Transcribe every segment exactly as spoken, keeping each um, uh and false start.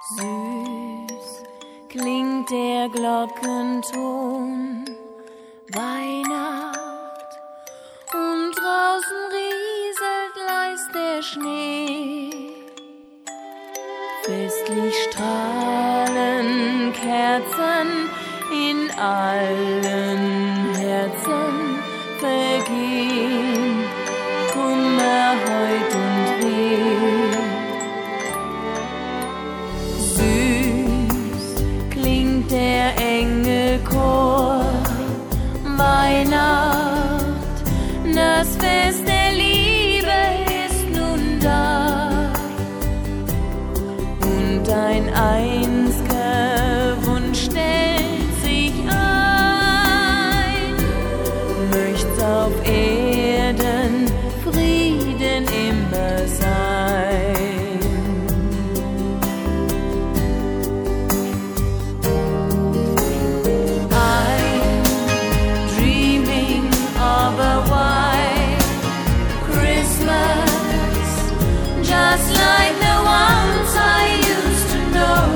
Süß klingt der Glockenton, Weihnacht, und draußen rieselt leis der Schnee. Festlich strahlen Kerzen in allen Herzen, vergehen Kummer heut und weh. Süß klingt der enge Chor, Weihnacht, das Fest der Liebe ist nun da, und ein einziger Wunsch stellt sich ein, möcht's auf Erden Frieden immer sein. I'm dreaming of a white Christmas, just like the ones I used to know,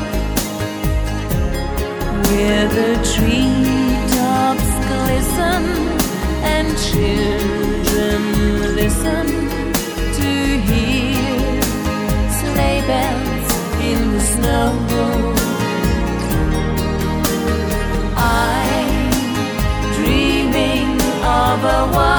where the treetops glisten and children listen to hear sleigh bells in the snow. I'm dreaming of a